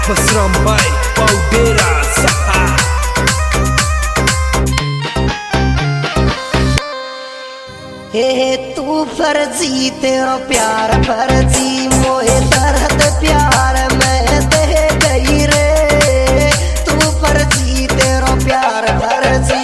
Mesram baik Paudera Saha. हे तू फर्जी तेरा प्यार फर्जी मोहे दर्द प्यार मैं दे गई रे। तू फर्जी तेरा प्यार फर्जी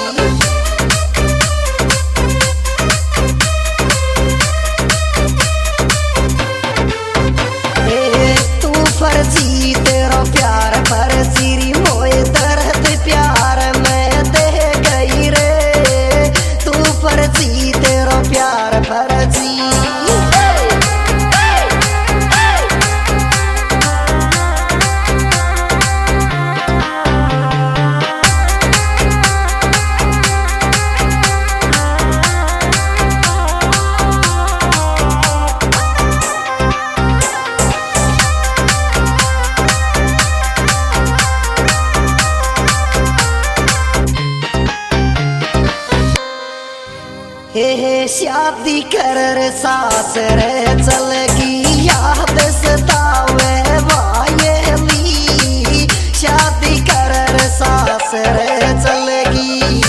तू फर्जी तेरा प्यार फर्जी मोहे दर्द प्यार मैं दे गई रे। तू फर्जी तेरा प्यार फर्जी शादी कर रे सास रे चलगी याद सतावे वायली। शादी कर रे सास रे चलगी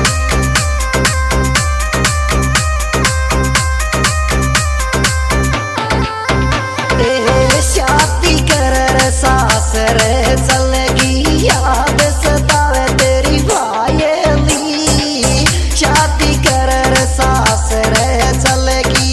शादी कर रे सास रे चलगी याद सतावे तेरी वायली। शादी कर रे सास रे चलगी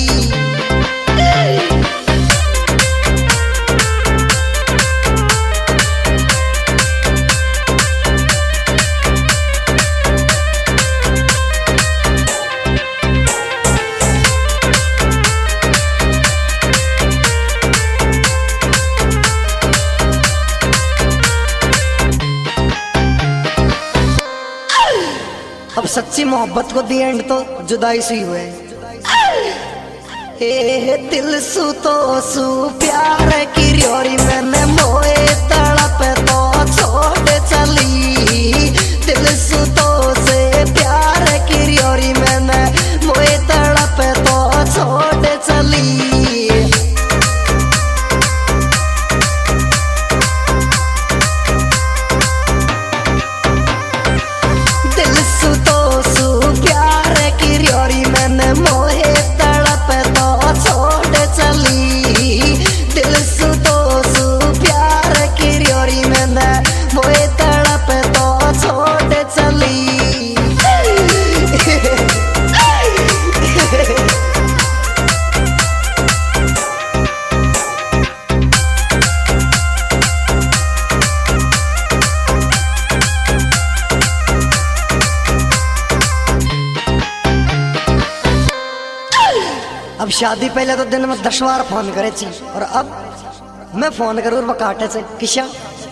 अब सच्ची मोहब्बत को दी एंड तो जुदाई से हुए। दिल सु तो सु प्यार की रियोरी मैंने मोए तड़प तो छोड़ चली। दिल सु तो से प्यार की रियोरी मैंने मोए तड़प तो छोड़ चली। मोहे तड़प तो छोड़ चली। दिल सु तो सु प्यार की रियोरी मैंने मोहे तड़प तो छोड़ चली। अब शादी पहले तो दिन में 10 बार फोन करे थी और अब मैं फोन करूँ वो काटे से किशा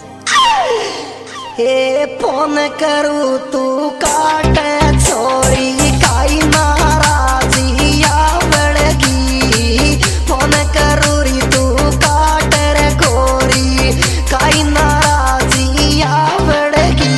फोन करूँ तू काटे छोरी काई नाराजी आवड़गी। फोन करूँ री तू काटे रे गोरी काई नाराजी आवड़गी।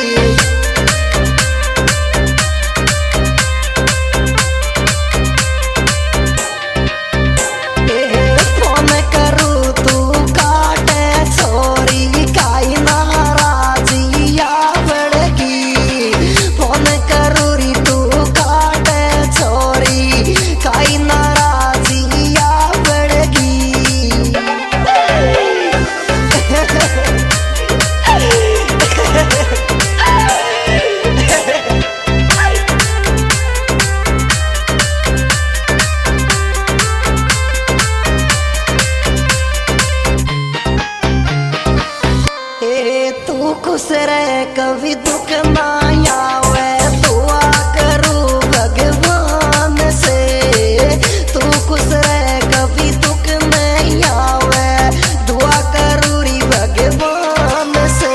खुश रहे कभी दुख ना आवे दुआ करूं भगवान से। तू खुश रहे कभी दुख नहीं आवे दुआ करूं री भगवान से।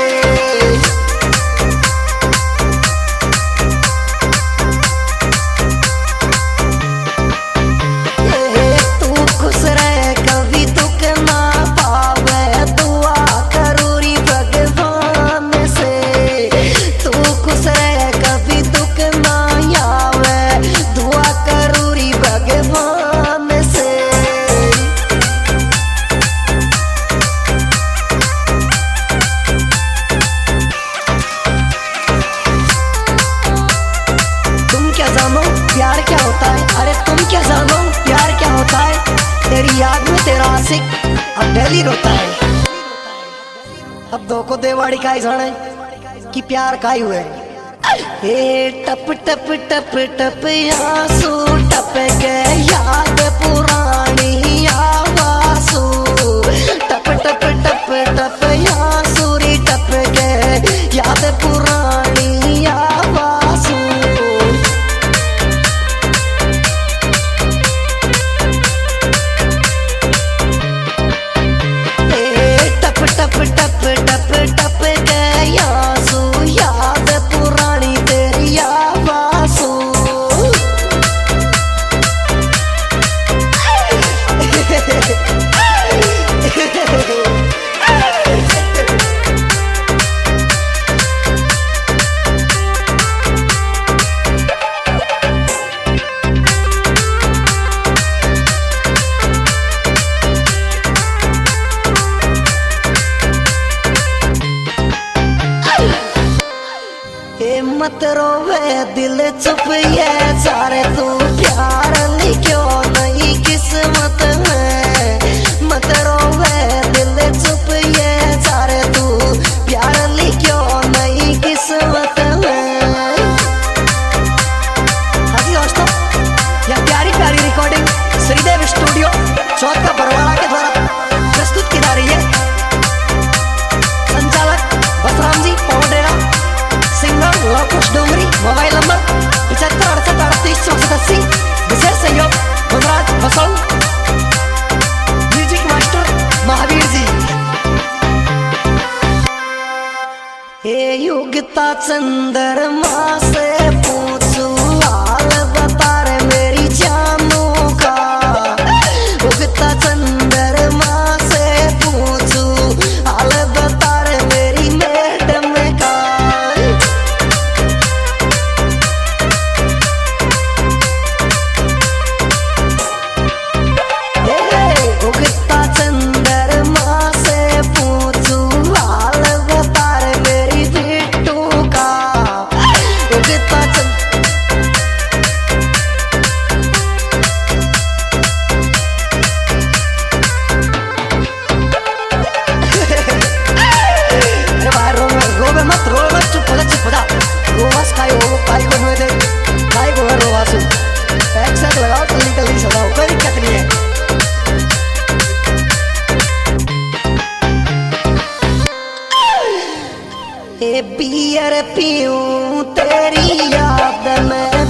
तू खुश रहे कभी दुख ना पावे दुआ करूं री भगवान से। तू खुश रहे कभी आशिक अब डेली रोता है। अब दो को देवाड़ी का जाने कि प्यार का ही हुए। ए टप टप टप टप आंसू टप के याद पुरानी आवासू टप टप टप टप आंसू री टप के याद पुरानी आवासू। टप टप टप टप टप के आंसू याद पुरानी तेरी आवाज़ू। मत रोवे दिल चुप ये सारे तू प्यार लिखो नहीं किस्मत में। मत रोवे दिल चुप ये सारे तू प्यार लिखो नहीं किस्मत में। हाँ जी दोस्तों, यह प्यारी प्यारी रिकॉर्डिंग श्रीदेव स्टूडियो चौथ का बरवाड़ा के द्वारा प्रस्तुत की जा रही है। संचालक Basaram ji Paudera, singer Lokesh Dongri, mobile number 75 विशेष सहयोग गुजरात बसौ, म्यूजिक मास्टर महावीर जी। हे युगता चंद्रमा से पूछू हाल बता रे मेरी जानू का। युगता चंद्रमा से पूछू हाल बता रे मेरी मैडम का। बियर पीऊं तेरी याद में